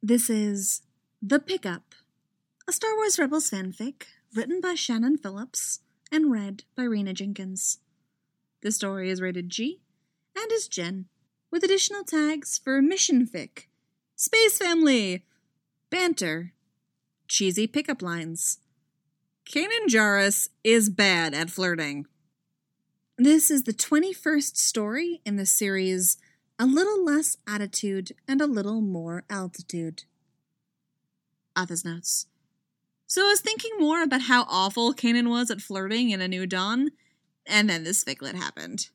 This is The Pickup, a Star Wars Rebels fanfic written by Shannon Phillips and read by Rena Jenkins. The story is rated G and is Gen, with additional tags for mission fic, space family, banter, cheesy pickup lines. Kanan Jarrus is bad at flirting. This is the 21st story in the series A Little Less Attitude and a Little More Altitude. Author's notes. So I was thinking more about how awful Kanan was at flirting in A New Dawn, and then this ficlet happened.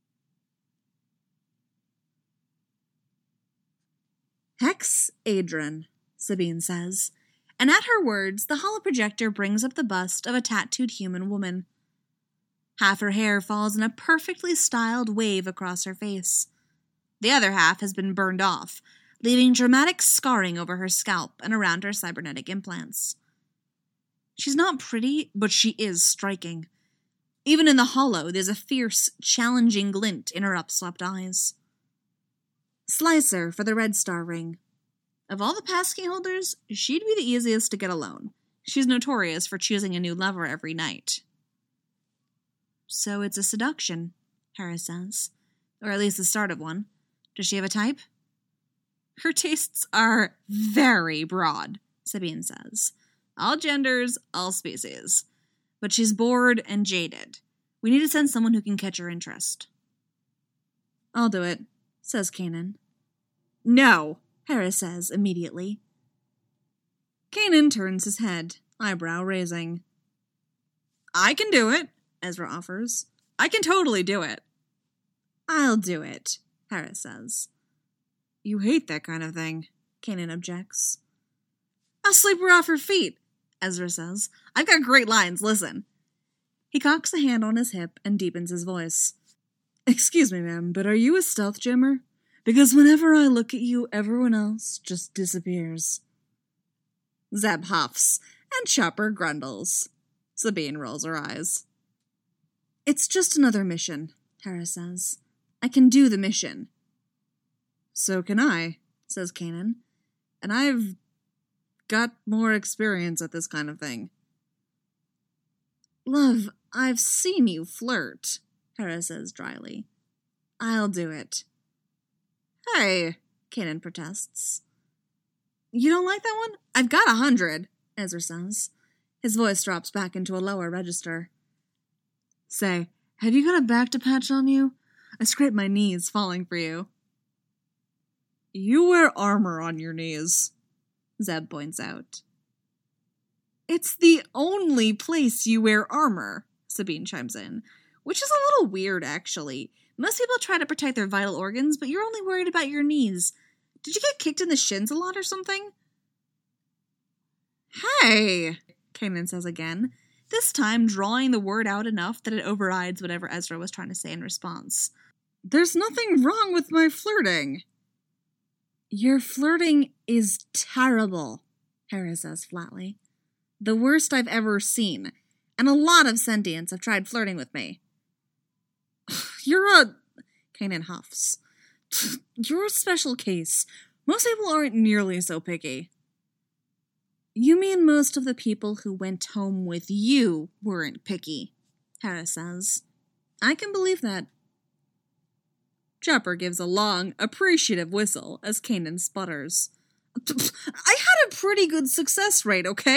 Hex Adren, Sabine says, and at her words, the holoprojector brings up the bust of a tattooed human woman. Half her hair falls in a perfectly styled wave across her face. The other half has been burned off, leaving dramatic scarring over her scalp and around her cybernetic implants. She's not pretty, but she is striking. Even in the holo, there's a fierce, challenging glint in her upswept eyes. Slicer for the Red Star ring. Of all the passkey holders, she'd be the easiest to get alone. She's notorious for choosing a new lover every night. So it's a seduction, Hera says. Or at least the start of one. Does she have a type? Her tastes are very broad, Sabine says. All genders, all species. But she's bored and jaded. We need to send someone who can catch her interest. I'll do it, says Kanan. No, Hera says immediately. Kanan turns his head, eyebrow raising. I can do it, Ezra offers. I can totally do it. I'll do it, Hera says. You hate that kind of thing, Kanan objects. I'll sleep her off her feet, Ezra says. I've got great lines, listen. He cocks a hand on his hip and deepens his voice. Excuse me, ma'am, but are you a stealth jammer? Because whenever I look at you, everyone else just disappears. Zeb huffs, and Chopper grundles. Sabine rolls her eyes. It's just another mission, Hera says. I can do the mission. So can I, says Kanan. And I've got more experience at this kind of thing. Love, I've seen you flirt, Hera says dryly. I'll do it. Hey, Kanan protests. You don't like that one? I've got 100, Ezra says. His voice drops back into a lower register. Say, have you got a back to patch on you? I scraped my knees falling for you. You wear armor on your knees, Zeb points out. It's the only place you wear armor, Sabine chimes in, which is a little weird, actually. Most people try to protect their vital organs, but you're only worried about your knees. Did you get kicked in the shins a lot or something? Hey, Kanan says again, this time drawing the word out enough that it overrides whatever Ezra was trying to say in response. There's nothing wrong with my flirting. Your flirting is terrible, Hera says flatly. The worst I've ever seen, and a lot of sentients have tried flirting with me. Kanan huffs. You're a special case. Most people aren't nearly so picky. You mean most of the people who went home with you weren't picky, Hera says. I can believe that. Chopper gives a long, appreciative whistle as Kanan sputters. I had a pretty good success rate, okay?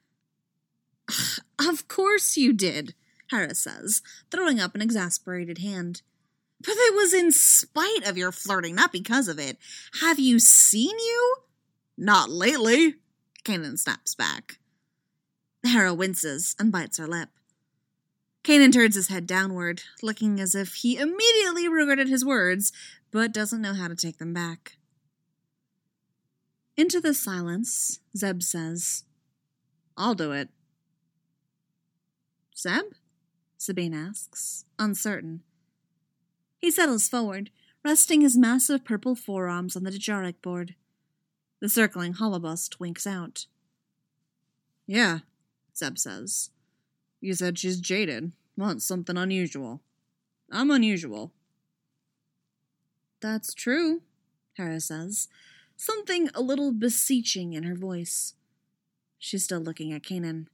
Of course you did, Hera says, throwing up an exasperated hand. But it was in spite of your flirting, not because of it. Have you seen you? Not lately, Kanan snaps back. Hera winces and bites her lip. Kanan turns his head downward, looking as if he immediately regretted his words, but doesn't know how to take them back. Into the silence, Zeb says, I'll do it. Zeb? Sabine asks, uncertain. He settles forward, resting his massive purple forearms on the Dejarik board. The circling holobust winks out. Yeah, Zeb says. You said she's jaded, wants something unusual. I'm unusual. That's true, Hera says, something a little beseeching in her voice. She's still looking at Kanan.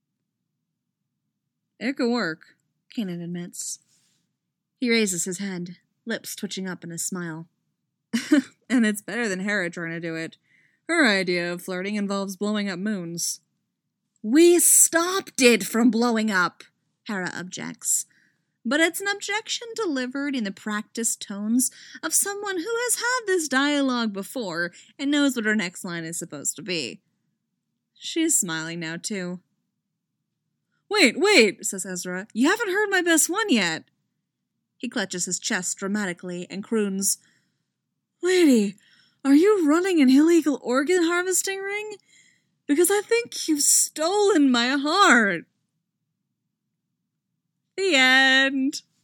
It could work, Kanan admits. He raises his head, lips twitching up in a smile. And it's better than Hera trying to do it. Her idea of flirting involves blowing up moons. We stopped it from blowing up, Hera objects. But it's an objection delivered in the practiced tones of someone who has had this dialogue before and knows what her next line is supposed to be. She's smiling now, too. Wait, says Ezra. You haven't heard my best one yet. He clutches his chest dramatically and croons, Lady, are you running an illegal organ harvesting ring? Because I think you've stolen my heart. The end.